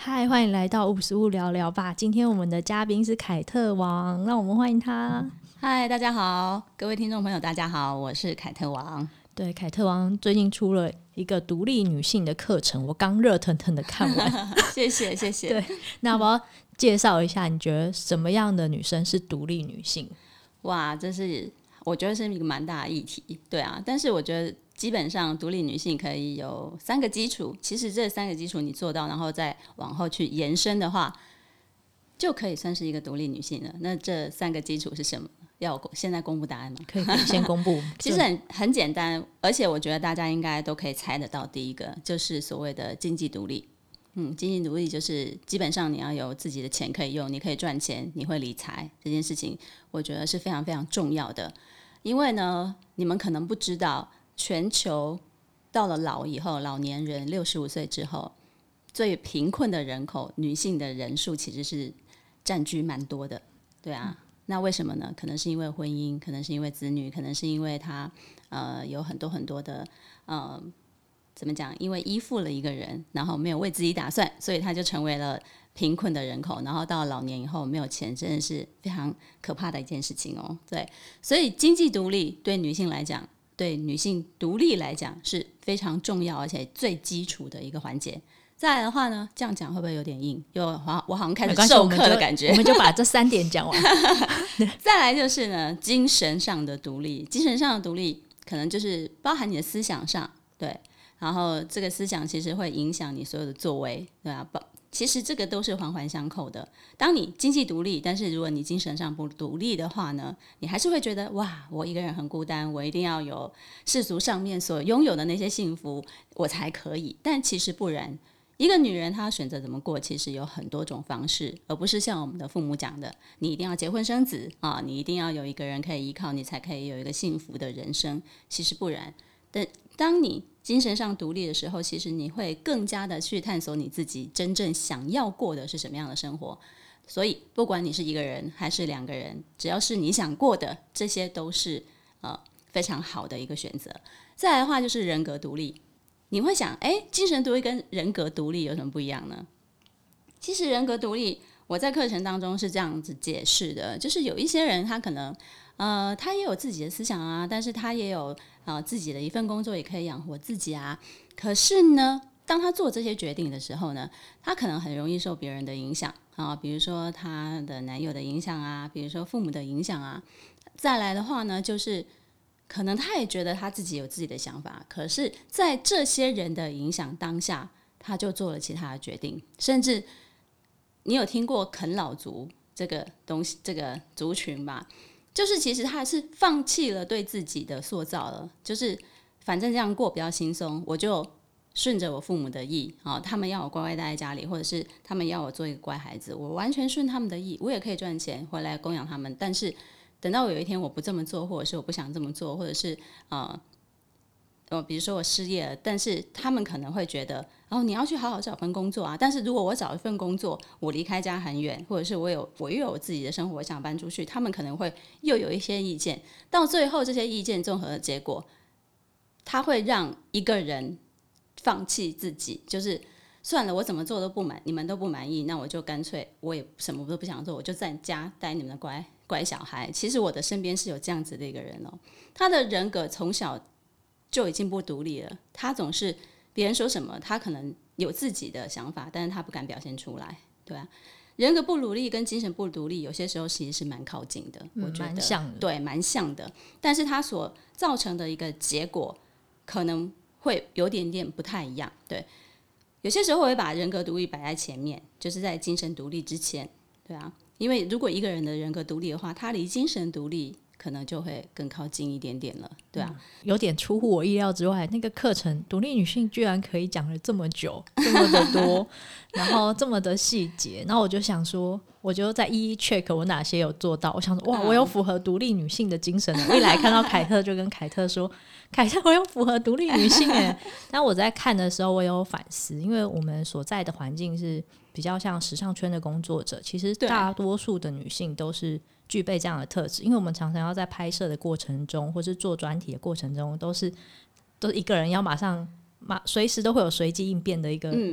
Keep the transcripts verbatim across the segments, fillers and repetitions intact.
嗨，欢迎来到五十五聊聊吧。今天我们的嘉宾是凯特王，让我们欢迎他。 嗨，大家好，各位听众朋友，大家好，我是凯特王。 对，凯特王最近出了一个独立女性的课程，我刚热腾腾的看完。 谢谢谢谢。 对，那我要介绍一下，你觉得什么样的女生是独立女性？ 哇，这是我觉得是一个蛮大的议题，对啊。但是我觉得基本上独立女性可以有三个基础，其实这三个基础你做到，然后再往后去延伸的话，就可以算是一个独立女性了。那这三个基础是什么？要现在公布答案吗？ 可以，可以先公布。 其实很很简单，而且我觉得大家应该都可以猜得到。第一个就是所谓的经济独立。嗯，经济独立就是基本上你要有自己的钱可以用，你可以赚钱，你会理财，这件事情我觉得是非常非常重要的。因为呢，你们可能不知道，全球到了老以后，老年人六十五岁之后，最贫困的人口，女性的人数其实是占据蛮多的，对啊。嗯，那为什么呢？可能是因为婚姻，可能是因为子女，可能是因为他呃有很多很多的呃怎么讲？因为依附了一个人，然后没有为自己打算，所以他就成为了贫困的人口。然后到老年以后没有钱，真的是非常可怕的一件事情哦。对，所以经济独立对女性来讲，对女性独立来讲是非常重要而且最基础的一个环节。再来的话呢，这样讲会不会有点硬？又我好像开始授课的感觉。 我们就把这三点讲完。 再来就是呢，精神上的独立。精神上的独立可能就是包含你的思想上，对，然后这个思想其实会影响你所有的作为，对啊，其实这个都是环环相扣的。当你经济独立，但是如果你精神上不独立的话呢，你还是会觉得哇，我一个人很孤单，我一定要有世俗上面所拥有的那些幸福，我才可以。但其实不然。一个女人她选择怎么过其实有很多种方式，而不是像我们的父母讲的你一定要结婚生子啊，你一定要有一个人可以依靠你才可以有一个幸福的人生，其实不然。但当你精神上独立的时候，其实你会更加的去探索你自己真正想要过的是什么样的生活。所以不管你是一个人还是两个人，只要是你想过的，这些都是呃非常好的一个选择。再来的话就是人格独立。你会想，哎，精神独立跟人格独立有什么不一样呢？其实人格独立，我在课程当中是这样子解释的，就是有一些人他可能，呃，他也有自己的思想啊，但是他也有呃自己的一份工作，也可以养活自己啊。可是呢，当他做这些决定的时候呢，他可能很容易受别人的影响啊，比如说他的男友的影响啊，比如说父母的影响啊。再来的话呢，就是可能他也觉得他自己有自己的想法，可是在这些人的影响当下，他就做了其他的决定。甚至你有听过啃老族这个东西，这个族群吧？就是其实他是放弃了对自己的塑造了，就是反正这样过比较轻松，我就顺着我父母的意啊，他们要我乖乖待在家里，或者是他们要我做一个乖孩子，我完全顺他们的意，我也可以赚钱回来供养他们，但是等到有一天我不这么做，或者是我不想这么做，或者是呃，呃，比如说我失业了，但是他们可能会觉得，哦，你要去好好找份工作啊。但是如果我找一份工作，我离开家很远，或者是我有我又有自己的生活，我想搬出去，他们可能会又有一些意见。到最后，这些意见综合的结果，他会让一个人放弃自己，就是算了，我怎么做都不满，你们都不满意，那我就干脆我也什么都不想做，我就在家带你们的乖。乖小孩，其实我的身边是有这样子的一个人哦，他的人格从小就已经不独立了，他总是别人说什么，他可能有自己的想法，但是他不敢表现出来，对啊。人格不独立跟精神不独立，有些时候其实是蛮靠近的， 嗯、 我觉得蛮像的， 对，蛮像的。但是它所造成的一个结果，可能会有点点不太一样。对，有些时候我会把人格独立摆在前面，就是在精神独立之前，对啊。因为如果一个人的人格独立的话，他离精神独立可能就会更靠近一点点了，对啊。 嗯、有点出乎我意料之外，那个课程独立女性居然可以讲了这么久，这么的多，然后这么的细节，然后我就想说，我就在一一 check 我哪些有做到。我想说，哇，我有符合独立女性的精神了。我一来看到凯特，就跟凯特说，凯特，我有符合独立女性耶。但我在看的时候，我有反思，因为我们所在的环境是比较像时尚圈的工作者，其实大多数的女性都是具备这样的特质，因为我们常常要在拍摄的过程中，或是做专题的过程中，都是都是一个人要马上马随时都会有随机应变的一个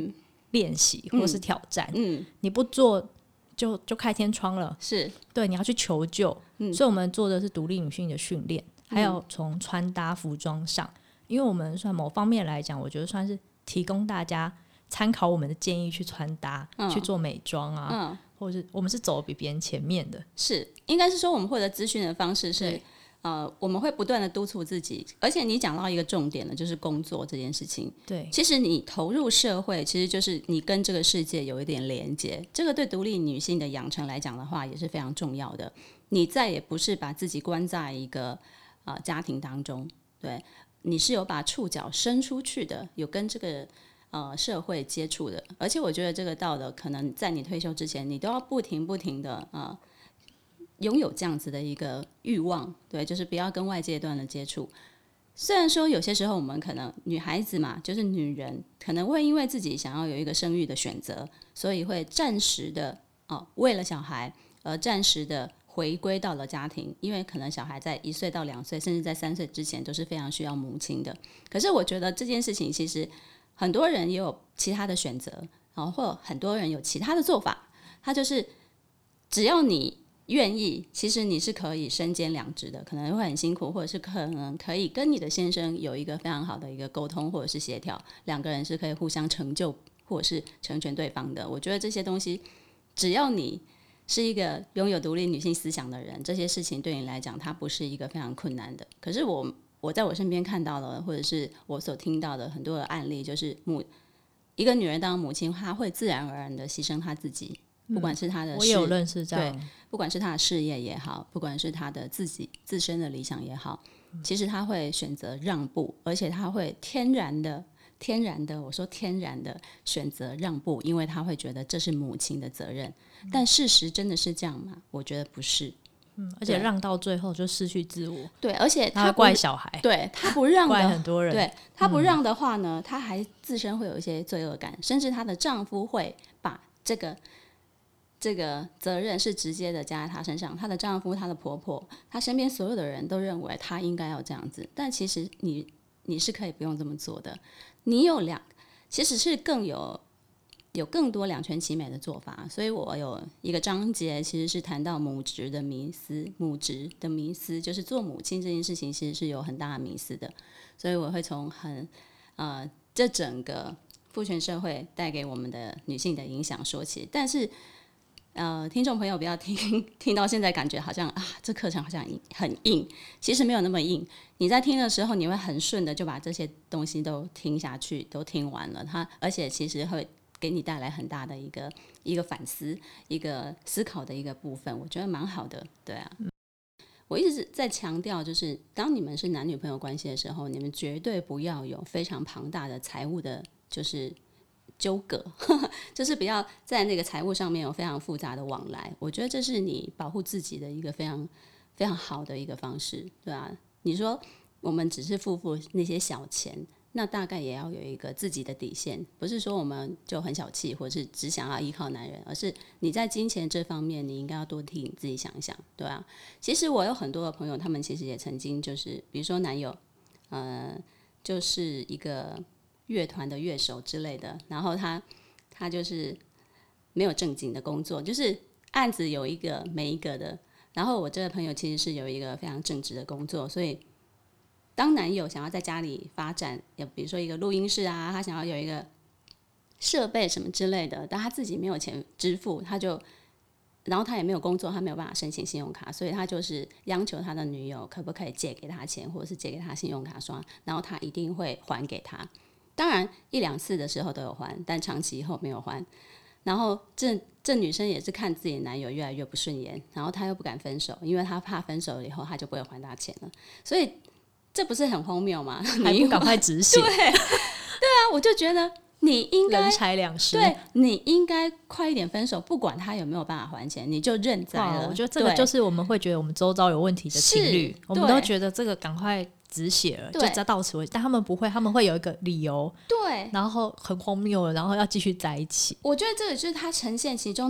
练习或是挑战， 嗯， 你不做就就开天窗了， 是对，你要去求救、嗯、所以我们做的是独立女性的训练，还有从穿搭服装上，因为我们算某方面来讲，我觉得算是提供大家参考我们的建议去穿搭、嗯、去做美妆啊、嗯、或者是我们是走比别人前面的， 是应该是说我们获得资讯的方式是呃，我们会不断的督促自己，而且你讲到一个重点了，就是工作这件事情。 对， 其实你投入社会，其实就是你跟这个世界有一点连接。这个对独立女性的养成来讲的话，也是非常重要的。你再也不是把自己关在一个呃家庭当中，对，你是有把触角伸出去的，有跟这个呃社会接触的。而且我觉得这个到了可能在你退休之前，你都要不停不停的呃。拥有这样子的一个欲望，对，就是不要跟外界断了接触。虽然说有些时候我们可能女孩子嘛，就是女人可能会因为自己想要有一个生育的选择，所以会暂时的哦，为了小孩而暂时的回归到了家庭，因为可能小孩在一岁到两岁，甚至在三岁之前都是非常需要母亲的。可是我觉得这件事情其实很多人也有其他的选择，然后或很多人有其他的做法，他就是只要你愿意，其实你是可以身兼两职的，可能会很辛苦，或者是可能可以跟你的先生有一个非常好的一个沟通或者是协调，两个人是可以互相成就或者是成全对方的。我觉得这些东西只要你是一个拥有独立女性思想的人，这些事情对你来讲它不是一个非常困难的。可是我我在我身边看到了，或者是我所听到的很多的案例，就是母一个女人当母亲，她会自然而然的牺牲她自己，不管是她的事、嗯、 我也有认识这样， 对，不管是她的事业也好，不管是她的自己自身的理想也好，其实她会选择让步，而且她会天然的天然的我说天然的选择让步，因为她会觉得这是母亲的责任、嗯、但事实真的是这样吗？我觉得不是、 嗯、而且让到最后就失去自我， 对，而且他会怪小孩， 对，他不让的怪很多人， 对，他不让的话呢，他、嗯、还自身会有一些罪恶感，甚至她的丈夫会把这个这个责任是直接的加在她身上，她的丈夫、她的婆婆、她身边所有的人都认为她应该要这样子，但其实你你是可以不用这么做的，你有两其实是更有有更多两全其美的做法。所以我有一个章节其实是谈到母职的迷思，母职的迷思就是做母亲这件事情其实是有很大的迷思的，所以我会从很呃这整个父权社会带给我们的女性的影响说起。但是呃，听众朋友不要听听到现在感觉好像啊，这课程好像很硬，其实没有那么硬。你在听的时候，你会很顺的就把这些东西都听下去，都听完了。它而且其实会给你带来很大的一个一个反思、一个思考的一个部分，我觉得蛮好的。对啊，我一直在强调，就是当你们是男女朋友关系的时候，你们绝对不要有非常庞大的财务的，就是纠葛，就是不要在那个财务上面有非常复杂的往来。我觉得这是你保护自己的一个非常非常好的一个方式，对啊。你说我们只是付付那些小钱，那大概也要有一个自己的底线，不是说我们就很小气，或是只想要依靠男人，而是你在金钱这方面，你应该要多替你自己想一想，对啊。其实我有很多的朋友，他们其实也曾经就是，比如说男友，呃，就是一个乐团的乐手之类的，然后他他就是没有正经的工作，就是案子有一个没一个的。然后我这个朋友其实是有一个非常正直的工作，所以当男友想要在家里发展，比如说一个录音室啊，他想要有一个设备什么之类的，但他自己没有钱支付，他就然后他也没有工作，他没有办法申请信用卡，所以他就是央求他的女友可不可以借给他钱，或者是借给他信用卡刷，然后他一定会还给他。当然一两次的时候都有还，但长期以后没有还。然后这这女生也是看自己的男友越来越不顺眼，然后她又不敢分手，因为她怕分手了以后她就不会还他钱了。所以这不是很荒谬吗？ 还不赶快执行？ 对，对啊，我就觉得你应该人财两失， 对，你应该快一点分手，不管他有没有办法还钱，你就认栽了。 我觉得这个就是我们会觉得我们周遭有问题的情侣，我们都觉得这个赶快止血了，就到此为止。但他们不会，他们会有一个理由， 对， 然后很荒谬了，然后要继续在一起。 我觉得这个就是他呈现其中他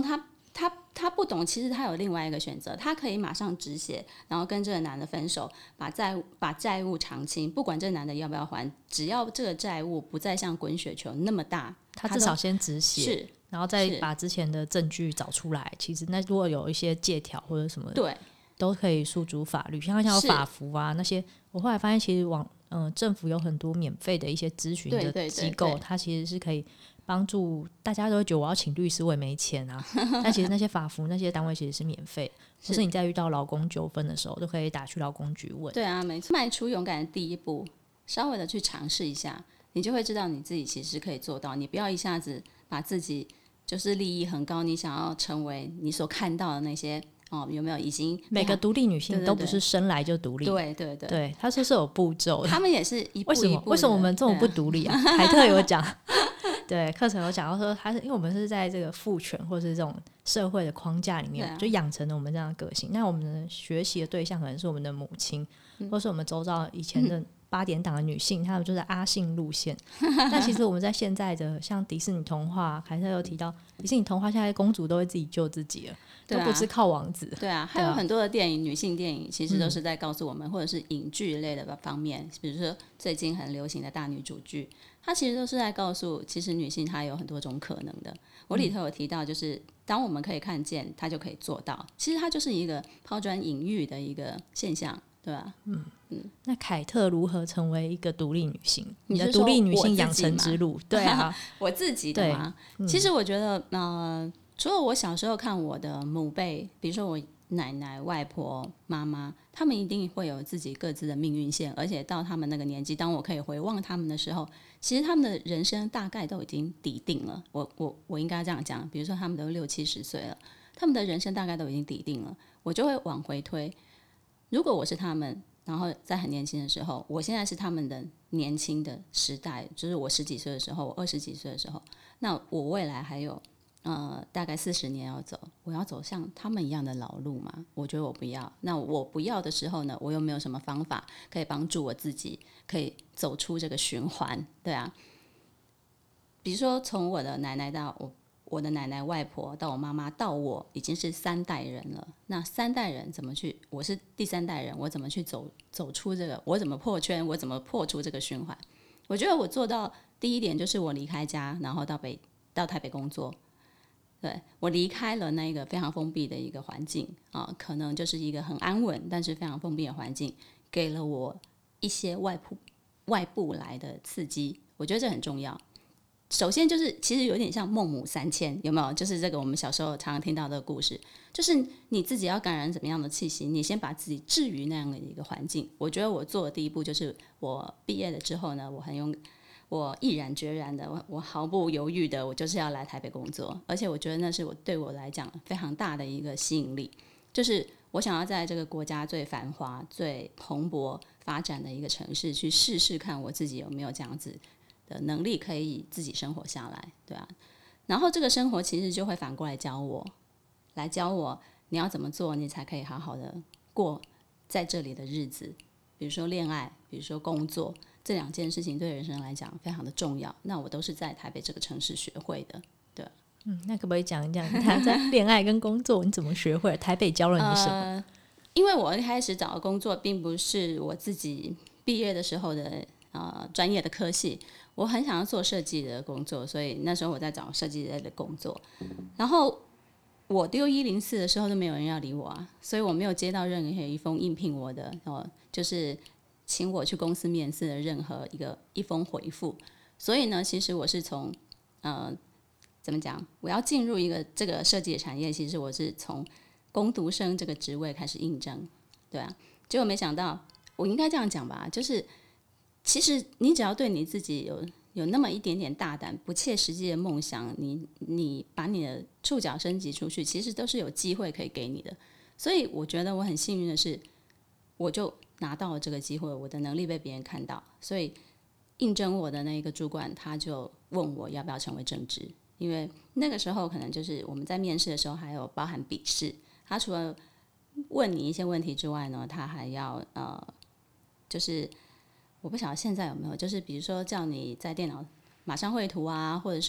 他他不懂，其实他有另外一个选择，他可以马上止血，然后跟这个男的分手，把债把债务偿清，不管这个男的要不要还，只要这个债务不再像滚雪球那么大， 他至少先止血， 是， 然后再把之前的证据找出来。其实那如果有一些借条或者什么， 对， 都可以诉诸法律，像像有法服啊那些。我后来发现，其实网嗯、呃、政府有很多免费的一些咨询的机构，它其实是可以帮助大家都会觉得我要请律师我也没钱啊，但其实那些法服那些单位其实是免费，或是你在遇到劳工纠纷的时候都可以打去劳工局问。 对啊，没错，迈出勇敢的第一步，稍微的去尝试一下，你就会知道你自己其实可以做到。你不要一下子把自己就是利益很高，你想要成为你所看到的那些哦，有没有已经每个独立女性都不是生来就独立， 对对对， 对，她说是有步骤的， 他们也是一步一步的。 为什么为什么我们这么不独立啊？凯特有讲，对，课程有讲到说，他是因为我们是在这个父权或是这种社会的框架里面，啊、就养成了我们这样的个性。那我们的学习的对象可能是我们的母亲，嗯、或是我们周遭以前的八点档的女性，她、嗯、们就是阿信路线。但其实我们在现在的像迪士尼童话，凯特有提到，迪士尼童话现在公主都会自己救自己了。都不是靠王子。 对啊，还有很多的电影，女性电影其实都是在告诉我们，嗯、或者是影剧类的方面，比如说最近很流行的大女主剧，它其实都是在告诉，其实女性她有很多种可能的。我里头有提到，就是当我们可以看见，她就可以做到。其实它就是一个抛砖引玉的一个现象，对吧？ 嗯嗯。那凯特如何成为一个独立女性？你的独立女性养成之路，对啊， 我自己的嘛。嗯、其实我觉得，呃。除了我小时候看我的母辈，比如说我奶奶、外婆、妈妈，他们一定会有自己各自的命运线，而且到他们那个年纪，当我可以回望他们的时候，其实他们的人生大概都已经底定了。我我我应该这样讲，比如说他们都六七十岁了，他们的人生大概都已经底定了，我就会往回推。如果我是他们，然后在很年轻的时候，我现在是他们的年轻的时代，就是我十几岁的时候，我二十几岁的时候，那我未来还有。呃，大概四十年要走，我要走像他们一样的老路吗？我觉得我不要。那我不要的时候呢，我又没有什么方法可以帮助我自己，可以走出这个循环，对啊。比如说，从我的奶奶到我，我的奶奶、外婆到我妈妈到我，已经是三代人了。那三代人怎么去？我是第三代人，我怎么去走走出这个？我怎么破圈？我怎么破除这个循环？我觉得我做到第一点就是我离开家，然后到北到台北工作。对，我离开了那个非常封闭的一个环境啊，可能就是一个很安稳但是非常封闭的环境，给了我一些外部外部来的刺激，我觉得这很重要。首先就是其实有点像孟母三迁，有没有？就是这个我们小时候常常听到的故事，就是你自己要感染怎么样的气息，你先把自己置于那样的一个环境。我觉得我做的第一步就是我毕业了之后呢，我很用。我毅然决然的，我我毫不犹豫的，我就是要来台北工作，而且我觉得那是我对我来讲非常大的一个吸引力，就是我想要在这个国家最繁华、最蓬勃发展的一个城市去试试看，我自己有没有这样子的能力可以自己生活下来，对啊。然后这个生活其实就会反过来教我，来教我你要怎么做，你才可以好好的过在这里的日子，比如说恋爱，比如说工作。这两件事情对人生来讲非常的重要，那我都是在台北这个城市学会的，对。 嗯，那可不可以讲一讲他在恋爱跟工作你怎么学会？台北教了你什么？ 呃、因为我一开始找的工作并不是我自己毕业的时候的呃专业的科系，我很想要做设计的工作，所以那时候我在找设计类的工作。然后我丢一零四的时候都没有人要理我啊，所以我没有接到任何一封应聘我的哦，就是请我去公司面试的任何一个一封回复，所以呢，其实我是从呃怎么讲，我要进入一个这个设计的产业，其实我是从工读生这个职位开始应征，对啊，结果没想到，我应该这样讲吧，就是其实你只要对你自己有有那么一点点大胆、不切实际的梦想，你你把你的触角升级出去，其实都是有机会可以给你的。所以我觉得我很幸运的是，我就拿到了这个机会，我的能力被别人看到，所以应征我的那个主管他就问我要不要成为正职，因为那个时候可能就是我们在面试的时候还有包含笔试，他除了问你一些问题之外呢，他还要呃，就是我不晓得现在有没有，就是比如说叫你在电脑马上绘图啊，或者是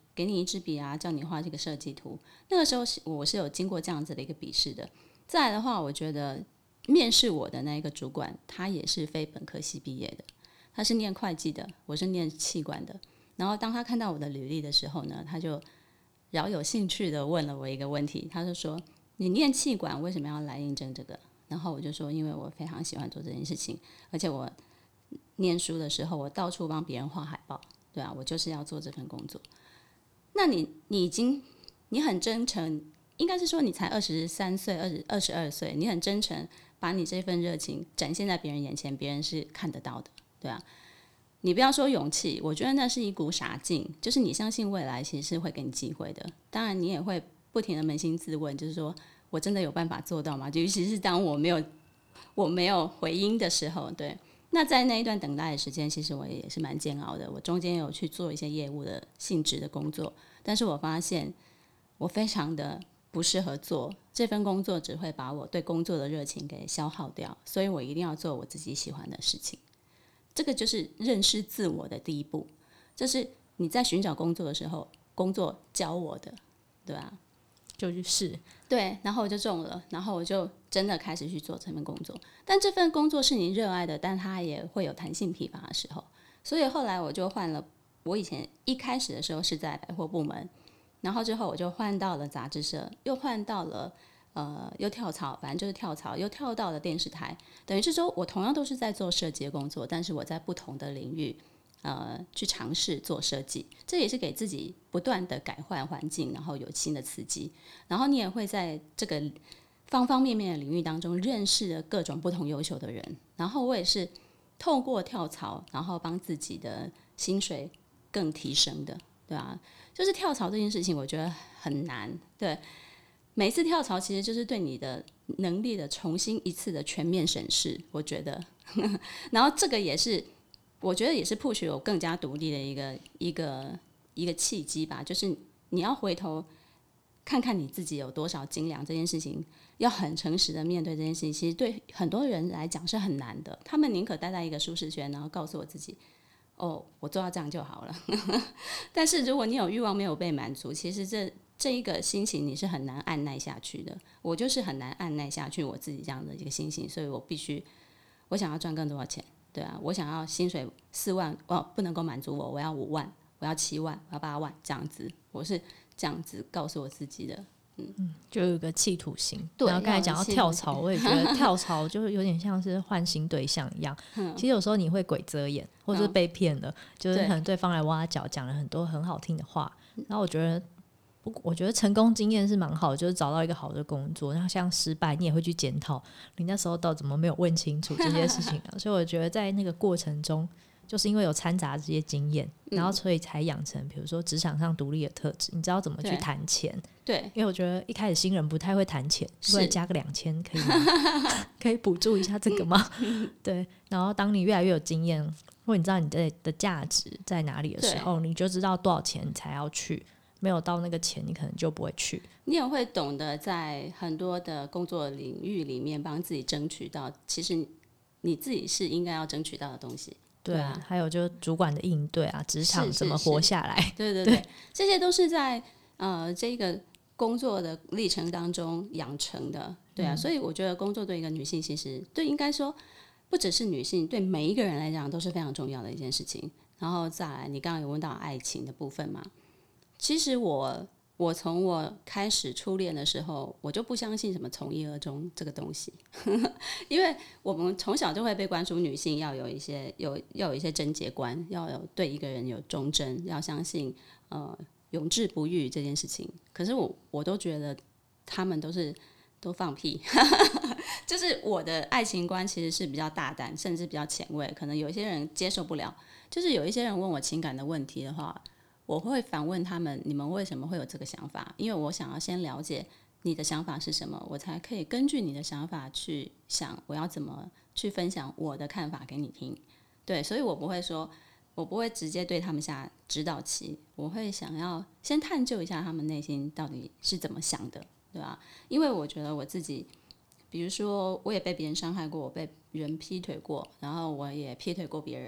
给你一支笔啊，叫你画这个设计图。那个时候是我是有经过这样子的一个笔试的。再来的话，我觉得面试我的那个主管，他也是非本科系毕业的，他是念会计的，我是念企管的。然后当他看到我的履历的时候呢，他就饶有兴趣的问了我一个问题，他就说：“你念企管为什么要来应征这个？”然后我就说：“因为我非常喜欢做这件事情，而且我念书的时候，我到处帮别人画海报，对啊，我就是要做这份工作。”那你你已经你很真诚，应该是说你才二十三岁、二十二十二岁，你很真诚，把你这份热情展现在别人眼前，别人是看得到的，对啊。你不要说勇气，我觉得那是一股傻劲，就是你相信未来其实是会给你机会的。当然，你也会不停的扪心自问，就是说我真的有办法做到吗？尤其是当我没有我没有回音的时候，对。那在那一段等待的时间，其实我也是蛮煎熬的。我中间有去做一些业务的性质的工作，但是我发现我非常的不适合做这份工作，只会把我对工作的热情给消耗掉，所以我一定要做我自己喜欢的事情。这个就是认识自我的第一步，这是你在寻找工作的时候，工作教我的，对吧？ 就去试， 对，然后我就中了，然后我就真的开始去做这份工作。但这份工作是你热爱的，但它也会有弹性疲乏的时候，所以后来我就换了。我以前一开始的时候是在百货部门，然后之后我就换到了杂志社，又换到了呃，又跳槽，反正就是跳槽，又跳到了电视台。等于是说我同样都是在做设计的工作，但是我在不同的领域呃去尝试做设计，这也是给自己不断的改换环境，然后有新的刺激。然后你也会在这个方方面面的领域当中认识了各种不同优秀的人。然后我也是透过跳槽，然后帮自己的薪水更提升的，对啊，就是跳槽这件事情，我觉得很难，对。每一次跳槽其实就是对你的能力的重新一次的全面审视，我觉得。然后这个也是，我觉得也是 push 我更加独立的一个一个一个契机吧。就是你要回头看看你自己有多少斤两，这件事情要很诚实的面对这件事情，其实对很多人来讲是很难的。他们宁可待在一个舒适圈，然后告诉我自己，哦，我做到这样就好了。但是如果你有欲望没有被满足，其实这这一个心情你是很难按耐下去的。我就是很难按耐下去我自己这样的一个心情，所以我必须，我想要赚更多的钱，对啊，我想要薪水四万，哦，不能够满足我，我要五万，我要七万，我要八万，这样子，我是这样子告诉我自己的。 嗯，就有一个企图心。 对， 然后刚才讲到跳槽，我也觉得跳槽就是有点像是换新对象一样。嗯、其实有时候你会鬼遮眼，或者是被骗了，嗯、就是可能对方来挖角，讲了很多很好听的话。然后我觉得，不，我觉得成功经验是蛮好的，就是找到一个好的工作。然后像失败，你也会去检讨你那时候到底怎么没有问清楚这些事情啊。所以我觉得在那个过程中，就是因为有掺杂这些经验，然后所以才养成比如说职场上独立的特质，你知道怎么去谈钱。 对， 因为我觉得一开始新人不太会谈钱，会加个两千可以吗？可以补助一下这个吗？对，然后当你越来越有经验，或你知道你的的价值在哪里的时候，你就知道多少钱你才要去，没有到那个钱你可能就不会去。 你也会懂得在很多的工作领域里面帮自己争取到其实你自己是应该要争取到的东西。 对啊，还有就是主管的应对啊，职场怎么活下来。 是是是对对 对, 对，这些都是在呃这个工作的历程当中养成的。对啊、嗯、所以我觉得工作对一个女性其实对应该说不只是女性，对每一个人来讲都是非常重要的一件事情。然后再来你刚刚有问到爱情的部分嘛，其实我我从我开始初恋的时候，我就不相信什么从一而终这个东西，因为我们从小就会被灌输女性要有一些有要有一些贞洁观，要有对一个人有忠贞，要相信呃永志不渝这件事情。可是我我都觉得他们都是都放屁，就是我的爱情观其实是比较大胆，甚至比较前卫，可能有一些人接受不了。就是有一些人问我情感的问题的话，我会反问他们，你们为什么会有这个想法？因为我想要先了解你的想法是什么，我才可以根据你的想法去想我要怎么去分享我的看法给你听。对，所以我不会说我不会直接对他们下指导棋，我会想要先探究一下他们内心到底是怎么想的，对吧？因为我觉得我自己比如说我也被别人伤害过，我被人劈腿过，然后我也劈腿过别人，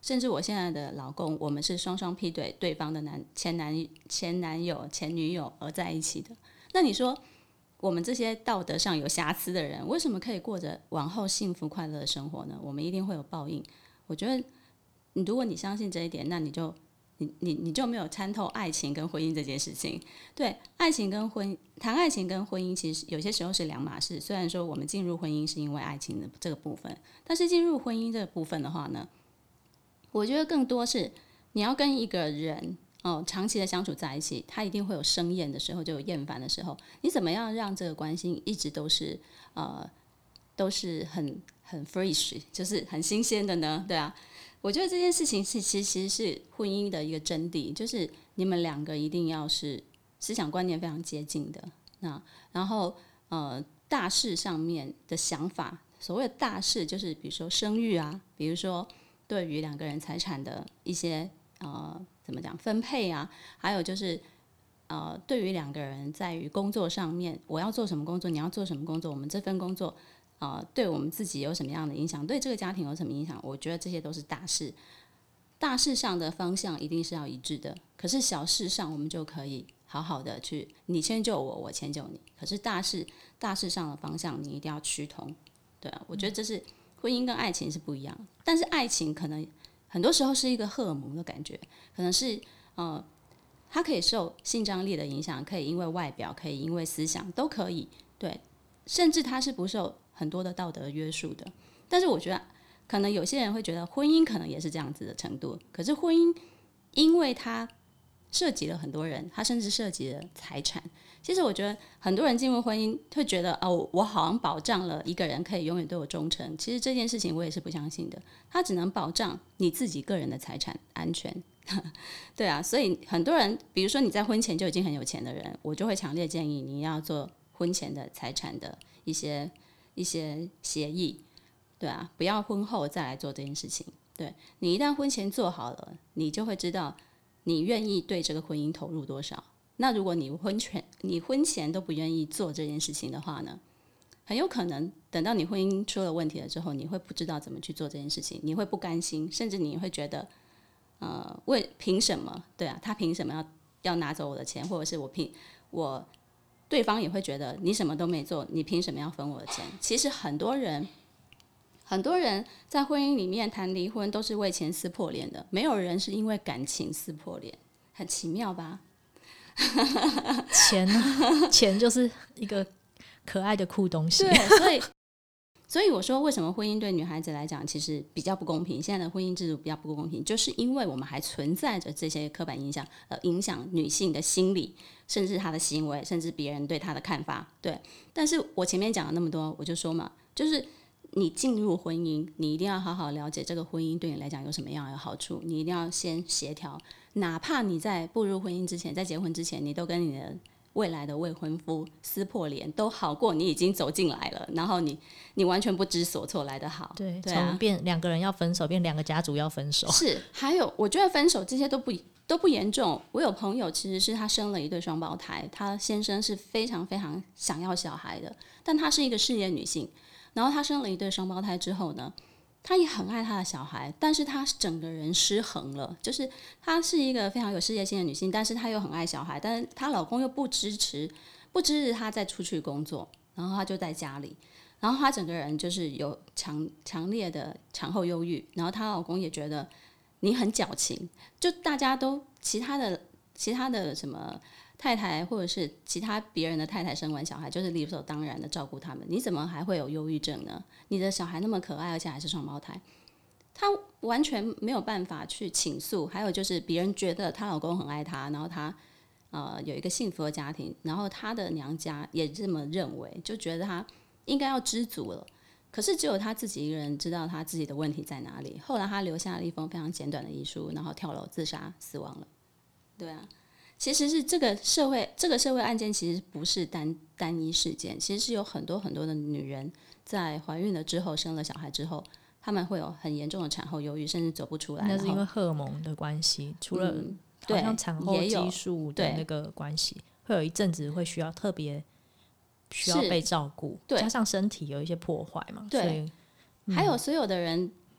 甚至我现在的老公，我们是双双劈腿对方的男前男前男友、前女友而在一起的。那你说，我们这些道德上有瑕疵的人，为什么可以过着往后幸福快乐的生活呢？我们一定会有报应。我觉得，如果你相信这一点，那你就你你你就没有参透爱情跟婚姻这件事情。对，爱情跟婚谈爱情跟婚姻，其实有些时候是两码事。虽然说我们进入婚姻是因为爱情的这个部分，但是进入婚姻这个部分的话呢，我觉得更多是你要跟一个人哦长期的相处在一起，他一定会有生厌的时候，就有厌烦的时候。你怎么样让这个关系一直都是呃都是很很 fresh， 就是很新鲜的呢？对啊，我觉得这件事情是其实其实是婚姻的一个真谛，就是你们两个一定要是思想观念非常接近的。那然后呃大事上面的想法，所谓的大事就是比如说生育啊，比如说对于两个人财产的一些呃怎么讲分配啊，还有就是呃对于两个人在于工作上面，我要做什么工作，你要做什么工作，我们这份工作呃对我们自己有什么样的影响，对这个家庭有什么影响，我觉得这些都是大事。大事上的方向一定是要一致的，可是小事上我们就可以好好的去你迁就我，我迁就你。可是大事大事上的方向你一定要趋同，对啊，我觉得这是婚姻跟爱情是不一样的。但是爱情可能很多时候是一个荷尔蒙的感觉，可能是呃，它可以受性张力的影响，可以因为外表，可以因为思想，都可以，对，甚至它是不受很多的道德约束的。但是我觉得，可能有些人会觉得婚姻可能也是这样子的程度，可是婚姻因为它涉及了很多人，它甚至涉及了财产。其实我觉得很多人进入婚姻会觉得哦，我好像保障了一个人可以永远对我忠诚。其实这件事情我也是不相信的，它只能保障你自己个人的财产安全。对啊，所以很多人，比如说你在婚前就已经很有钱的人，我就会强烈建议你要做婚前的财产的一些一些协议。对啊，不要婚后再来做这件事情。对，你一旦婚前做好了，你就会知道你愿意对这个婚姻投入多少。那如果你婚前你婚前都不愿意做这件事情的话呢，很有可能等到你婚姻出了问题了之后，你会不知道怎么去做这件事情，你会不甘心，甚至你会觉得，呃，为凭什么？对啊，他凭什么要要拿走我的钱，或者是我凭我对方也会觉得你什么都没做，你凭什么要分我的钱？其实很多人。很多人在婚姻里面谈离婚都是为钱撕破脸的，没有人是因为感情撕破脸，很奇妙吧？ 钱呢？钱就是一个可爱的酷东西。 对，所以所以我说，为什么婚姻对女孩子来讲其实比较不公平？现在的婚姻制度比较不公平，就是因为我们还存在着这些刻板印象，呃，影响女性的心理，甚至她的行为，甚至别人对她的看法。对，但是我前面讲了那么多，我就说嘛，就是你进入婚姻，你一定要好好了解这个婚姻对你来讲有什么样的好处，你一定要先协调。哪怕你在步入婚姻之前，在结婚之前，你都跟你的未来的未婚夫撕破脸，都好过你已经走进来了，然后你你完全不知所措来得好。 对， 对啊， 从变两个人要分手变两个家族要分手。 是，还有我觉得分手这些都不都不严重。我有朋友其实是他生了一对双胞胎，他先生是非常非常想要小孩的，但她是一个事业女性。然后她生了一对双胞胎之后呢，她也很爱她的小孩，但是她整个人失衡了。就是她是一个非常有事业心的女性，但是她又很爱小孩，但是她老公又不支持，不支持她再出去工作，然后她就在家里，然后她整个人就是有强强烈的产后忧郁，然后她老公也觉得你很矫情，就大家都其他的其他的什么。太太或者是其他别人的太太生完小孩，就是理所当然的照顾他们，你怎么还会有忧郁症呢？你的小孩那么可爱，而且还是双胞胎，她完全没有办法去倾诉。还有就是别人觉得她老公很爱她，然后她呃有一个幸福的家庭，然后她的娘家也这么认为，就觉得她应该要知足了。可是只有她自己一个人知道她自己的问题在哪里。后来她留下了一封非常简短的遗书，然后跳楼自杀死亡了。对啊。其实是这个社会，这个社会案件其实不是单单一事件，其实是有很多很多的女人在怀孕了之后，生了小孩之后，她们会有很严重的产后忧郁，甚至走不出来。 那是因为荷尔蒙的关系，除了好像产后激素的那个关系，会有一阵子会需要特别需要被照顾，加上身体有一些破坏嘛， 对， 所以、 嗯、还有所有的人。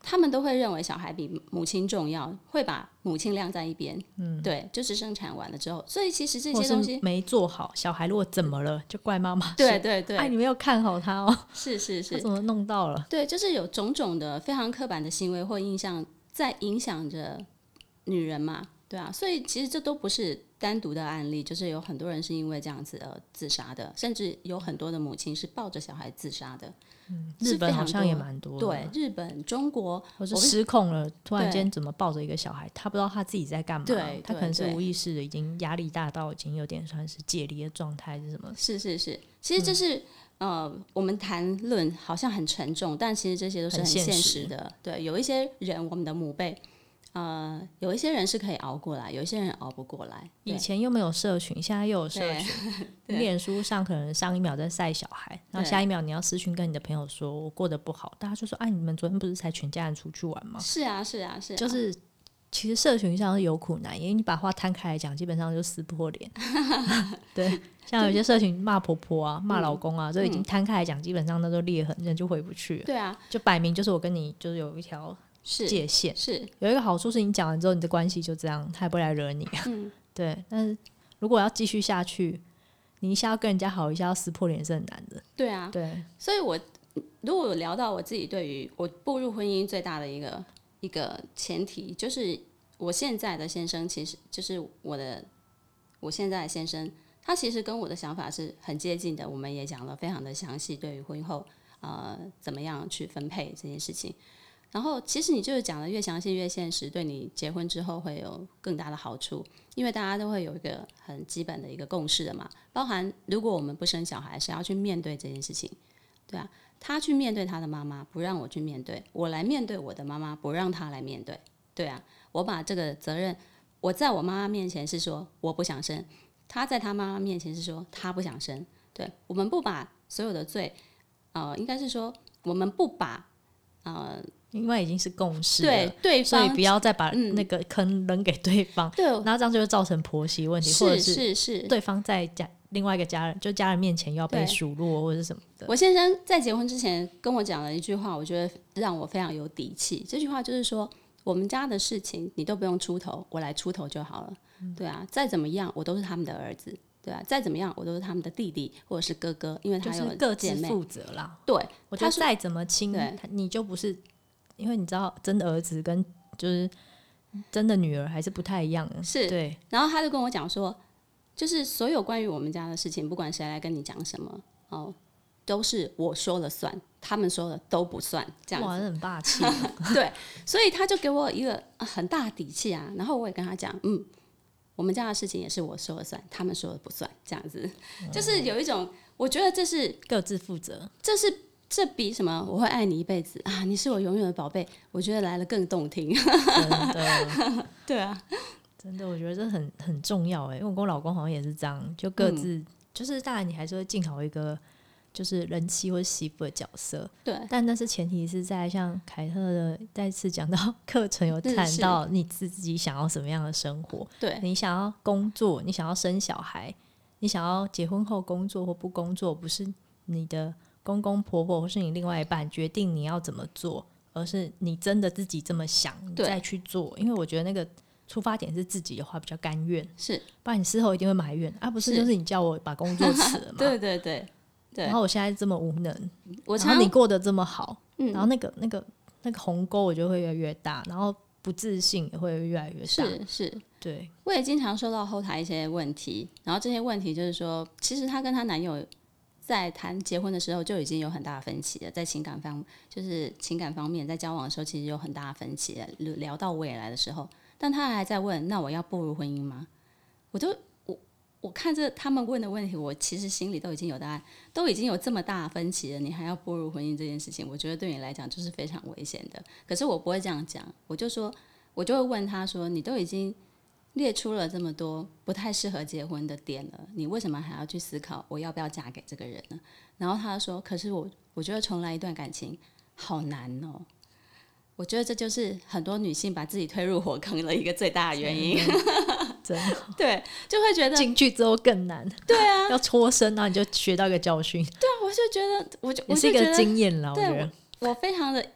他们都会认为小孩比母亲重要，会把母亲晾在一边。嗯，对，就是生产完了之后，所以其实这些东西没做好，小孩如果怎么了，就怪妈妈。 对对对， 哎，你没有看好他哦。 是是是， 他怎么弄到了？ 对，就是有种种的非常刻板的行为或印象在影响着女人嘛，对啊，所以其实这都不是单独的案例，就是有很多人是因为这样子而自杀的，甚至有很多的母亲是抱着小孩自杀的。 嗯，日本好像也蛮多的。 对，日本、中国， 或是失控了，突然间怎么抱着一个小孩，他不知道他自己在干嘛， 对， 他可能是无意识的，已经压力大到已经有点算是解离的状态，是什么？ 是是是，其实这是、嗯、呃，我们谈论好像很沉重，但其实这些都是很现实的。对，有一些人，我们的母辈。呃，有一些人是可以熬过来，有一些人熬不过来。 以前又没有社群，现在又有社群。你脸书上可能上一秒在晒小孩，然后下一秒你要私讯跟你的朋友说我过得不好，大家就说哎，你们昨天不是才全家人出去玩吗？ 是啊，是啊，是啊。 就是其实社群上是有苦难言，因为你把话摊开来讲，基本上就撕破脸。对，像有些社群骂婆婆啊、骂老公啊，这、嗯、已经摊开来讲，基本上那都裂痕，人就回不去了。 对啊， 就摆明就是我跟你就是有一条。界限是有一个好处是你讲完之后你的关系就这样，他也不会来惹你、嗯、对，但是如果要继续下去，你一下要跟人家好，一下要撕破脸是很难的。 对啊， 对， 所以我如果我聊到我自己对于我步入婚姻最大的一个一个前提，就是我现在的先生，其实就是我的我现在的先生，他其实跟我的想法是很接近的，我们也讲了非常的详细，对于婚后呃怎么样去分配这件事情。然后其实你就是讲的越详细越现实，对你结婚之后会有更大的好处，因为大家都会有一个很基本的一个共识的嘛，包含如果我们不生小孩，谁要去面对这件事情，对啊，他去面对他的妈妈，不让我去面对，我来面对我的妈妈，不让他来面对，对啊，我把这个责任，我在我妈妈面前是说我不想生，他在他妈妈面前是说他不想生，对，我们不把所有的罪，呃，应该是说我们不把呃。 因为已经是共识了， 对对方， 所以不要再把那个坑扔给对方， 对、 嗯，然后这样就会造成婆媳问题， 是或者是是是对方在家另外一个家人，就家人面前要被数落或者是什么的。 我先生在结婚之前跟我讲了一句话，我觉得让我非常有底气。这句话就是说，我们家的事情你都不用出头，我来出头就好了。嗯、对啊，再怎么样我都是他们的儿子。对啊，再怎么样我都是他们的弟弟或者是哥哥，因为他有姐妹， 就是各自负责啦。 对， 我觉得再怎么亲，你就不是。因为你知道真的儿子跟就是真的女儿还是不太一样的， 是， 对。 然后他就跟我讲说，就是所有关于我们家的事情，不管谁来跟你讲什么，哦，都是我说了算，他们说了都不算，这样子。 哇，很霸气。 对，所以他就给我一个很大的底气啊。然后我也跟他讲，嗯，我们家的事情也是我说了算，他们说了不算，这样子，嗯、就是有一种，我觉得这是各自负责， 这是。这比什么我会爱你一辈子啊，你是我永远的宝贝，我觉得来了更动听。 真的对啊， 真的我觉得这很很重要耶，因为我跟我老公好像也是这样，就各自、嗯、就是当然你还是会尽好一个就是人妻或媳妇的角色， 对， 但那是前提是在像凯特的再次讲到课程有谈到你自己想要什么样的生活， 对， 你想要工作，你想要生小孩，你想要结婚后工作或不工作，不是你的公公婆婆或是你另外一半决定你要怎么做，而是你真的自己这么想你再去做，因为我觉得那个出发点是自己的话比较甘愿， 是， 不然你事后一定会埋怨啊，不是就是你叫我把工作辞了嘛对对对对， 然后我现在这么无能， 我然后你过得这么好、 嗯、 然后那个那个那个鸿沟我觉得会越来越大，然后不自信也会越来越大， 是是， 对， 我也经常收到后台一些问题，然后这些问题就是说其实她跟她男友在谈结婚的时候就已经有很大的分歧了，在情感方就是情感方面，在交往的时候其实有很大的分歧了，聊到未来的时候，但他还在问，那我要步入婚姻吗？我都我我看着他们问的问题，我其实心里都已经有答案，都已经有这么大的分歧了，你还要步入婚姻这件事情，我觉得对你来讲就是非常危险的。可是我不会这样讲，我就说，我就会问他说，你都已经列出了这么多不太适合结婚的点了，你为什么还要去思考我要不要嫁给这个人呢？然后他说，可是我我觉得重来一段感情好难哦。我觉得这就是很多女性把自己推入火坑的一个最大的原因。 真的对，就会觉得进去之后更难。 对啊， 要搓身，然后你就学到一个教训。 对啊，我就觉得我就也是一个经验啦。我觉得我非常的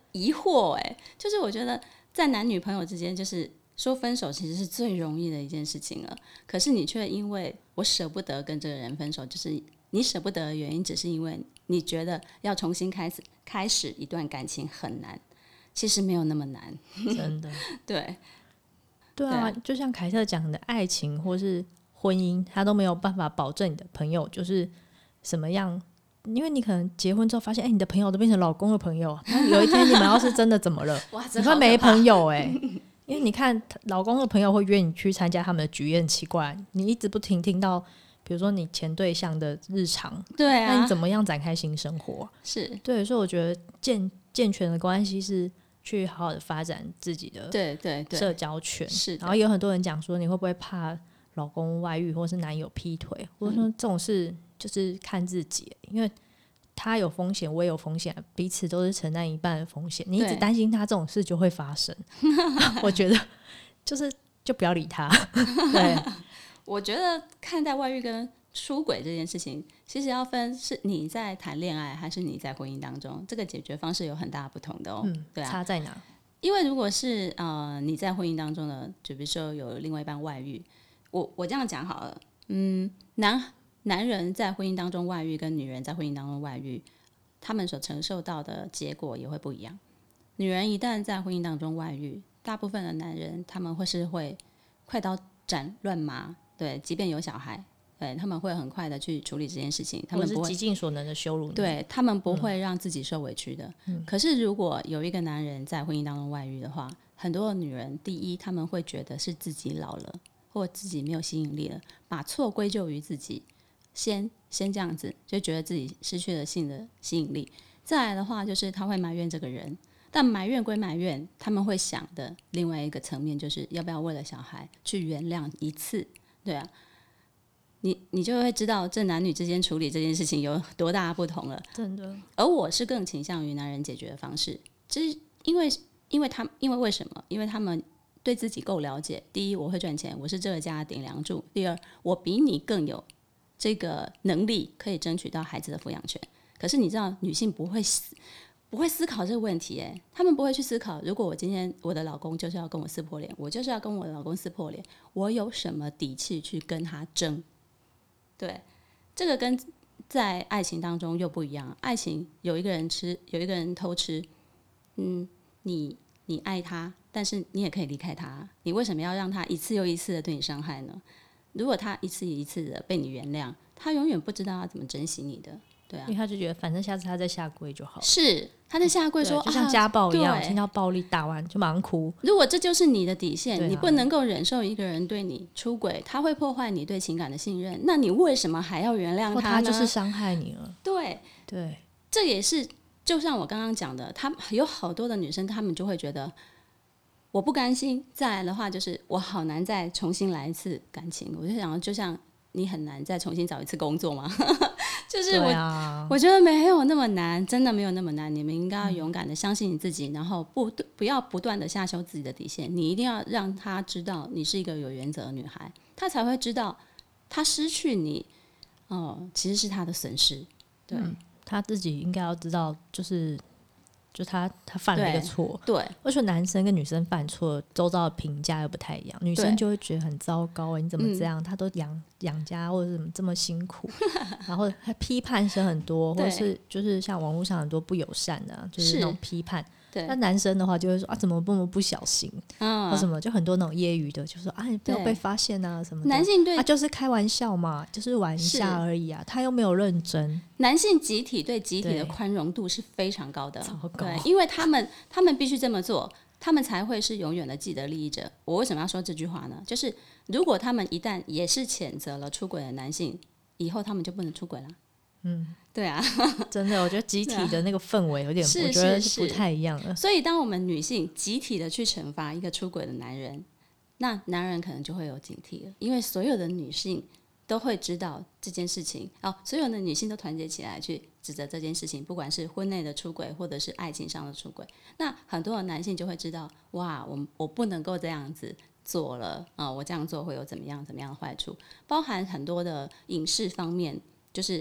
疑惑哎、欸，就是我觉得在男女朋友之间，就是说分手其实是最容易的一件事情了，可是你却因为我舍不得跟这个人分手，就是你舍不得的原因，只是因为你觉得要重新开始开始一段感情很难，其实没有那么难， 真的。 对， 对啊，对啊，就像凯特讲的，爱情或是婚姻，他都没有办法保证你的朋友就是什么样。因为你可能结婚之后发现，哎、欸，你的朋友都变成老公的朋友，那有一天你们要是真的怎么了，你会没朋友哎、欸。因为你看，老公的朋友会约你去参加他们的局，也很奇怪。你一直不停听到，比如说你前对象的日常， 对啊， 那你怎么样展开新生活？ 是对，所以我觉得健健全的关系是去好好的发展自己的对对对社交圈。 是， 然后有很多人讲说，你会不会怕老公外遇或是男友劈腿？我说这种事就是看自己，因为他有风险，我也有风险，彼此都是承担一半的风险。你一直担心他这种事就会发生，我觉得就是就不要理他。对， 我觉得看待外遇跟出轨这件事情，其实要分是你在谈恋爱还是你在婚姻当中，这个解决方式有很大不同的哦。 嗯， 对啊， 差在哪？ 因为如果是呃你在婚姻当中呢，就比如说有另外一半外遇，我我这样讲好了，嗯，男男人在婚姻当中外遇跟女人在婚姻当中外遇，他们所承受到的结果也会不一样。女人一旦在婚姻当中外遇，大部分的男人他们会是会快刀斩乱麻，对，即便有小孩，对，他们会很快的去处理这件事情，他们不会极尽所能的羞辱你， 对，他们不会让自己受委屈的、嗯、可是如果有一个男人在婚姻当中外遇的话，很多的女人，第一他们会觉得是自己老了或自己没有吸引力了，把错归咎于自己，先先这样子就觉得自己失去了性的吸引力。再来的话就是他会埋怨这个人，但埋怨归埋怨，他们会想的另外一个层面就是要不要为了小孩去原谅一次。对啊，你你就会知道这男女之间处理这件事情有多大的不同了， 真的。 而我是更倾向于男人解决的方式，就是因为因为他因为为什么？因为他们对自己够了解。第一，我会赚钱，我是这个家的顶梁柱；第二，我比你更有这个能力可以争取到孩子的抚养权。可是你知道，女性不会思不会思考这个问题，哎，他们不会去思考，如果我今天我的老公就是要跟我撕破脸，我就是要跟我的老公撕破脸，我有什么底气去跟他争？对，这个跟在爱情当中又不一样。爱情有一个人吃，有一个人偷吃，嗯，你你爱他，但是你也可以离开他，你为什么要让他一次又一次的对你伤害呢？如果他一次一次的被你原谅，他永远不知道要怎么珍惜你的。对啊， 因为他就觉得反正下次他再下跪就好了。 是他在下跪说， 就像家暴一样， 啊、 听到暴力打完就马上哭。 如果这就是你的底线、啊，你不能够忍受一个人对你出轨，他会破坏你对情感的信任，那你为什么还要原谅他呢？ 他就是伤害你了。 对对， 这也是就像我刚刚讲的，他有好多的女生，她们就会觉得我不甘心。再来的话，就是我好难再重新来一次感情。我就想，就像你很难再重新找一次工作嘛。就是我、啊，我觉得没有那么难，真的没有那么难。你们应该要勇敢的相信你自己，嗯、然后不不要不断的下修自己的底线。你一定要让他知道你是一个有原则的女孩，他才会知道他失去你，哦，其实是他的损失。对、嗯， 他自己应该要知道，就是就他他犯了一个错。 对， 而且男生跟女生犯错，周遭的评价又不太一样。女生就会觉得很糟糕，你怎么这样？嗯、他都养养家或者怎么这么辛苦，然后他批判声很多，或者是就是像网络上很多不友善的、啊，就是那种批判。那男生的话就会说啊，怎么这么不小心，嗯、或什么，就很多那种揶揄的，就说啊，你不要被发现啊什么的。 男性对啊，就是开玩笑嘛，就是玩一下而已啊，他又没有认真。 男性集体对集体的宽容度是非常高的，对，因为他们他们必须这么做，他们才会是永远的既得利益者。我为什么要说这句话呢？就是如果他们一旦也是谴责了出轨的男性，以后他们就不能出轨了。嗯，对啊， 真的，我觉得集体的那个氛围有点， 是我觉得是不太一样的。 所以，当我们女性集体的去惩罚一个出轨的男人，那男人可能就会有警惕了，因为所有的女性都会知道这件事情。哦，所有的女性都团结起来去指责这件事情，不管是婚内的出轨，或者是爱情上的出轨。那很多的男性就会知道，哇，我我不能够这样子做了啊、呃！我这样做会有怎么样怎么样的坏处，包含很多的影视方面，就是。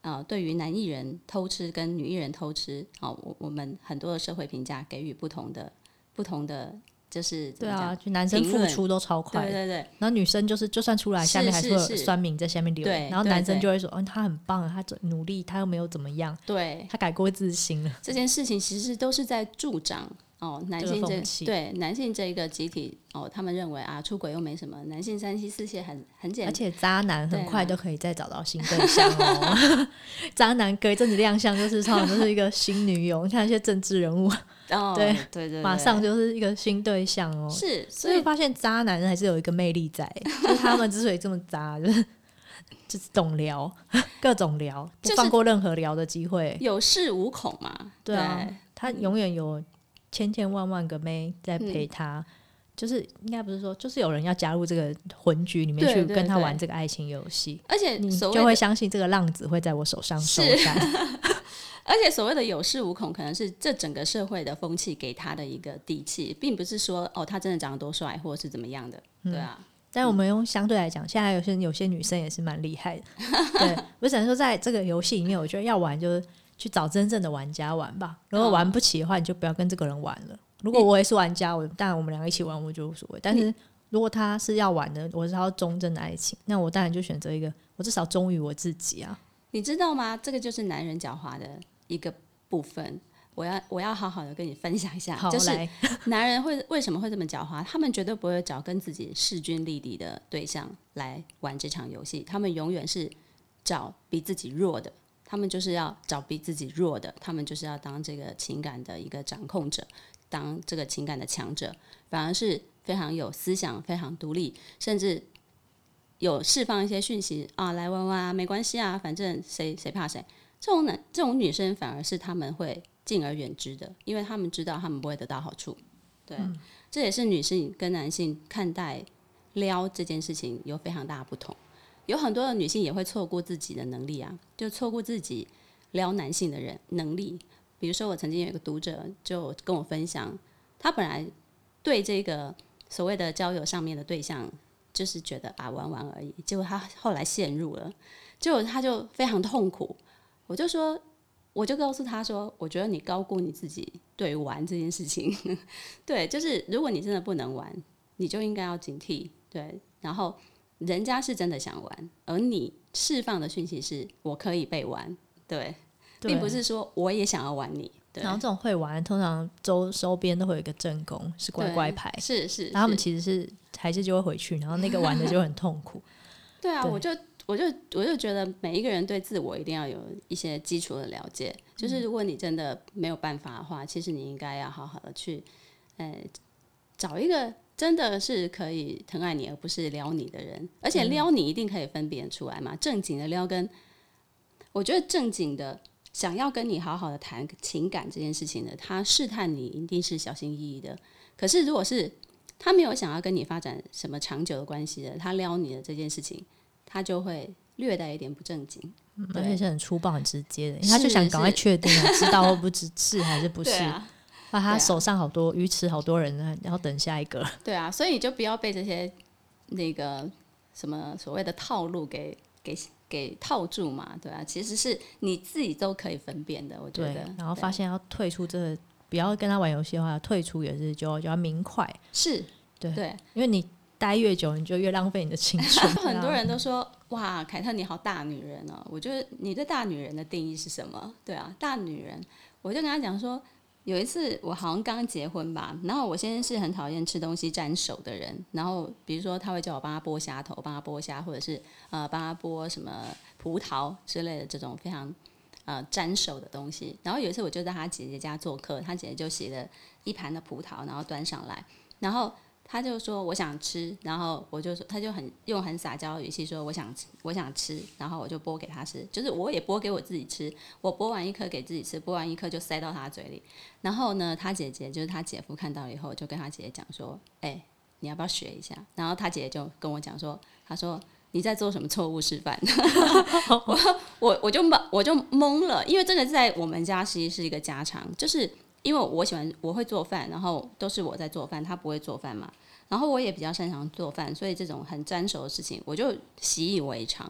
呃，对于男艺人偷吃跟女艺人偷吃，哦，我我们很多的社会评价给予不同的不同的，就是对啊，就男生付出都超快， 对对对， 然后女生就是就算出来，下面还是会有酸民在下面留言，然后男生就会说，哦，他很棒，他努力，他又没有怎么样， 对， 他改过自新了。 这件事情其实都是在助长。哦，男性这, 这对男性这一个集体哦，他们认为啊，出轨又没什么，男性三妻四妾很很简单， 而且渣男很快都可以再找到新对象哦。渣男隔一阵子亮相，就是通常都是一个新女友。你看一些政治人物， 哦，对对 对, 对， 马上就是一个新对象哦。 是， 所以发现渣男还是有一个魅力在，就是他们之所以这么渣，就是就是懂聊，各种聊，不放过任何聊的机会， 有恃无恐嘛。 对啊，对他永远有千千万万个妹在陪他、嗯、就是应该不是说就是有人要加入这个混局里面去跟他玩这个爱情游戏， 而且你就会相信这个浪子会在我手上收山。 而且所谓的有恃无恐可能是这整个社会的风气给他的一个底气，并不是说哦他真的长得多帅或者是怎么样的、嗯、对啊。 但我们用相对来讲，现在有些有些女生也是蛮厉害的。对，我只能说在这个游戏里面，我觉得要玩就是去找真正的玩家玩吧，如果玩不起的话，你就不要跟这个人玩了。如果我也是玩家，我当然我们两个一起玩我就无所谓，但是如果他是要玩的，我是要忠贞的爱情，那我当然就选择一个我至少忠于我自己啊。 你知道吗？这个就是男人狡猾的一个部分，我要我要好好的跟你分享一下，就是男人会为什么会这么狡猾，他们绝对不会找跟自己势均力敌的对象来玩这场游戏，他们永远是找比自己弱的，他们就是要找比自己弱的，他们就是要当这个情感的一个掌控者，当这个情感的强者，反而是非常有思想，非常独立，甚至有释放一些讯息啊，来玩玩啊，没关系啊，反正谁谁怕谁。这种男这种女生反而是他们会敬而远之的，因为他们知道他们不会得到好处。对，嗯、这也是女性跟男性看待撩这件事情有非常大的不同。有很多的女性也会错过自己的能力啊，就错过自己撩男性的人能力。比如说我曾经有一个读者就跟我分享，他本来对这个所谓的交友上面的对象就是觉得啊玩玩而已，结果他后来陷入了，结果他就非常痛苦。我就说我就告诉他说，我觉得你高估你自己对玩这件事情对，就是如果你真的不能玩，你就应该要警惕。对，然后人家是真的想玩，而你释放的讯息是我可以被玩。 对, 对，并不是说我也想要玩你。对， 然后这种会玩通常周周边都会有一个正宫是乖乖牌， 是是， 然后他们其实是还是就会回去，然后那个玩的就很痛苦对啊，对，我就我就我就觉得每一个人对自我一定要有一些基础的了解，就是如果你真的没有办法的话，其实你应该要好好的去呃找一个真的是可以疼爱你而不是撩你的人，而且撩你一定可以分辨出来嘛、嗯、正经的撩跟我觉得正经的想要跟你好好的谈情感这件事情的，他试探你一定是小心翼翼的。可是如果是他没有想要跟你发展什么长久的关系的，他撩你的这件事情他就会略带一点不正经、 嗯、而且是很粗暴很直接的，因为他就想赶快确定知道或不知是还是不是啊，把他手上好多鱼池好多人，然后等下一个。 对啊，所以你就不要被这些那个什么所谓的套路给给给套住嘛，对啊，其实是你自己都可以分辨的，我觉得。 然后发现要退出这个，不要跟他玩游戏的话，退出也是就就要明快， 是对, 对， 因为你待越久，你就越浪费你的青春。 很多人都说哇，凯特你好大女人哦，我觉得你对大女人的定义是什么？对啊，大女人，我就跟他讲说。有一次我好像刚结婚吧，然后我先生是很讨厌吃东西沾手的人，然后比如说他会叫我帮他剥虾头，帮他剥虾，或者是呃帮他剥什么葡萄之类的这种非常呃沾手的东西。然后有一次我就在他姐姐家做客，他姐姐就洗了一盘的葡萄，然后端上来，然后他就说我想吃，然后我就说他就很用很撒娇的语气说我想吃我想吃，然后我就剥给他吃，就是我也剥给我自己吃，我剥完一颗给自己吃，剥完一颗就塞到他嘴里。然后呢他姐姐就是他姐夫看到以后就跟他姐姐讲说哎、欸，你要不要学一下？然后他姐姐就跟我讲说，他说你在做什么错误示范我, 我, 我, 就我就懵了，因为这个在我们家其实是一个家常，就是因为我喜欢我会做饭，然后都是我在做饭，他不会做饭嘛，然后我也比较擅长做饭，所以这种很沾手的事情我就习以为常。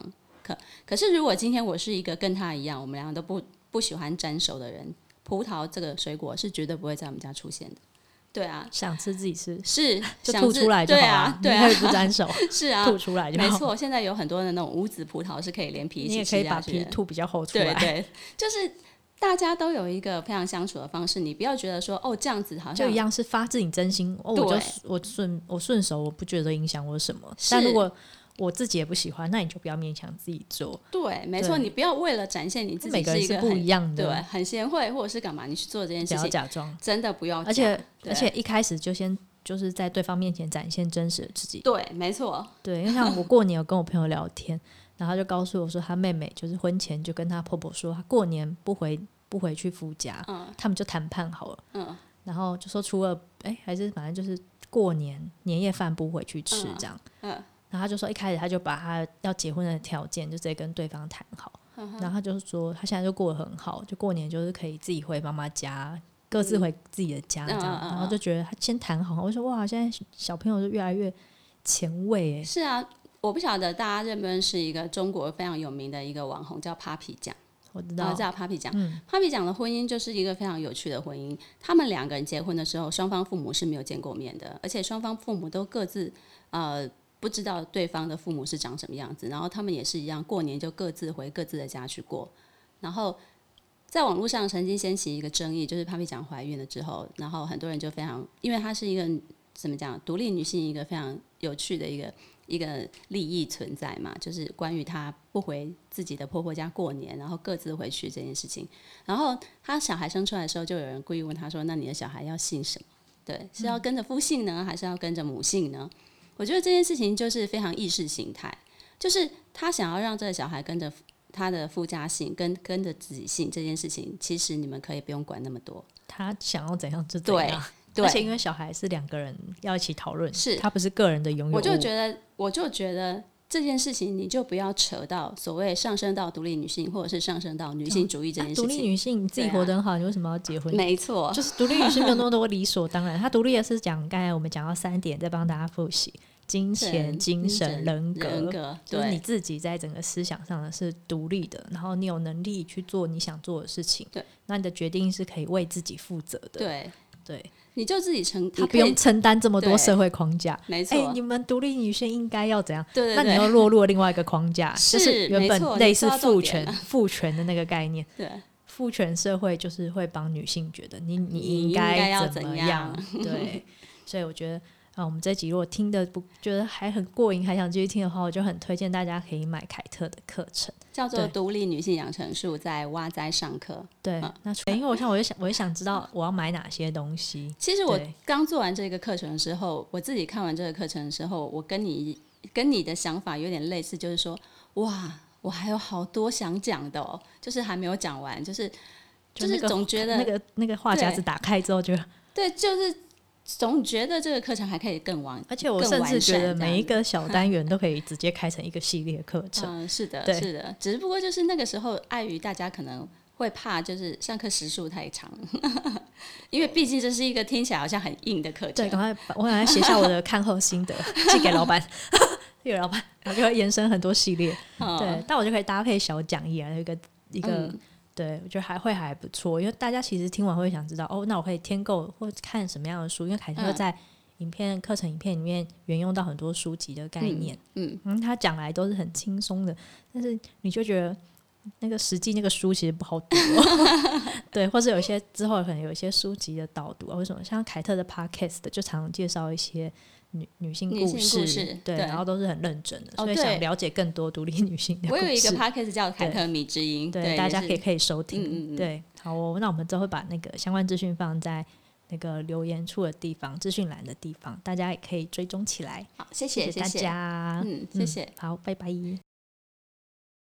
可可是如果今天我是一个跟他一样，我们两个都不不喜欢沾手的人，葡萄这个水果是绝对不会在我们家出现的。对啊， 想吃自己吃， 是就吐出来就好了。 对啊，对啊， 你可以不沾手， 是啊， 吐出来就好。 没错，现在有很多的那种无籽葡萄是可以连皮一起吃下去的， 你也可以把皮吐比较厚出来。 对对，就是大家都有一个非常相处的方式，你不要觉得说哦这样子好像就一样是发自你真心哦，我就我顺我顺手，我不觉得影响我什么。但如果我自己也不喜欢，那你就不要勉强自己做。 对，没错，你不要为了展现你自己是一个不一样的， 对，很贤惠或者是干嘛，你去做这件事情， 不要假装， 真的不要假。 而且而且一开始就先就是在对方面前展现真实的自己。 对，没错。 对，因为像我过年有跟我朋友聊天，然后他就告诉我说，他妹妹就是婚前就跟他婆婆说，他过年不回不回去夫家，嗯、他们就谈判好了，嗯、然后就说除了哎还是反正就是过年年夜饭不回去吃这样。嗯嗯然后他就说，一开始他就把他要结婚的条件就直接跟对方谈好，嗯、然后他就说他现在就过得很好，就过年就是可以自己回妈妈家，各自回自己的家这样，嗯、然后就觉得他先谈好，我说哇，现在小朋友就越来越前卫哎。 是啊，我不晓得大家认不认识一个中国非常有名的一个网红叫 Papi 酱。 我知道， 知道 Papi 酱、嗯、Papi 酱的婚姻就是一个非常有趣的婚姻。他们两个人结婚的时候，双方父母是没有见过面的，而且双方父母都各自呃。不知道对方的父母是长什么样子，然后他们也是一样，过年就各自回各自的家去过。然后在网络上曾经掀起一个争议，就是 Papi 酱怀孕了之后，然后很多人就非常，因为她是一个怎么讲，独立女性，一个非常有趣的一个一个利益存在嘛，就是关于她不回自己的婆婆家过年，然后各自回去这件事情。然后她小孩生出来的时候，就有人故意问她说：“那你的小孩要姓什么？对，是要跟着父姓呢，还是要跟着母姓呢？”我觉得这件事情就是非常意识形态，就是他想要让这个小孩跟着他的夫家姓，跟跟着自己姓这件事情，其实你们可以不用管那么多。 他想要怎样就怎样， 对， 而且因为小孩是两个人要一起讨论， 是他不是个人的拥有物。 我就觉得，我就觉得这件事情你就不要扯到所谓上升到独立女性，或者是上升到女性主义这件事情。 独、啊、立女性你自己活得很好，啊、你为什么要结婚？ 没错， 就是独立女性没有那么多理所当然。她独立的是讲刚才我们讲到三点，再帮大家复习。金钱、精神、人格， 人格就是你自己在整个思想上的是独立的，然后你有能力去做你想做的事情。 对， 那你的决定是可以为自己负责的。 对对， 你就自己承， 他不用承担这么多社会框架。 没错、 欸，你们独立女性应该要怎样？ 对对对， 那你又落入了另外一个框架， 是就是原本类似父权、父权的那个概念。 对， 父权社会就是会帮女性觉得你你应该怎么样？对，所以我觉得。啊，我们这集如果听的不觉得还很过瘾，还想继续听的话，我就很推荐大家可以买凯特的课程， 叫做《独立女性养成术》，在蛙仔上课。 对，嗯、那因为我想，我就想，我就想知道我要买哪些东西。 其实我刚做完这个课程的时候，我自己看完这个课程的时候，我跟你跟你的想法有点类似，就是说，哇，我还有好多想讲的哦，就是还没有讲完，就是就是总觉得那个那个话匣子打开之后就对，就是。总觉得这个课程还可以更完， 而且我甚至觉得每一个小单元都可以直接开成一个系列课程。 嗯，是的，是的，只不过就是那个时候碍于大家可能会怕，就是上课时数太长，因为毕竟这是一个听起来好像很硬的课程。 对，赶快我赶快写下我的看后心得，寄给老板，寄给老板，然后就会延伸很多系列。哦、对，但我就可以搭配小讲义啊，一个一个。嗯对，我觉得还会还不错，因为大家其实听完会想知道，哦，那我可以添购或看什么样的书？因为凯特在影片、课程影片里面沿用到很多书籍的概念，嗯，嗯他讲来都是很轻松的，但是你就觉得那个实际那个书其实不好读、哦，对，或是有些之后可能有一些书籍的导读啊，为什么像凯特的 podcast 就常介绍一些。女女性故 事, 故事对, 对，然后都是很认真的，哦、所以想了解更多独立女性的故事。 我有一个 podcast 叫凯特米之音， 对, 对，大家可以可以收听。 嗯嗯嗯对，好、哦，那我们之后会把那个相关资讯放在那个留言处的地方、资讯栏的地方，大家也可以追踪起来。 好，谢谢谢谢大家， 嗯，谢谢， 嗯、好，拜拜。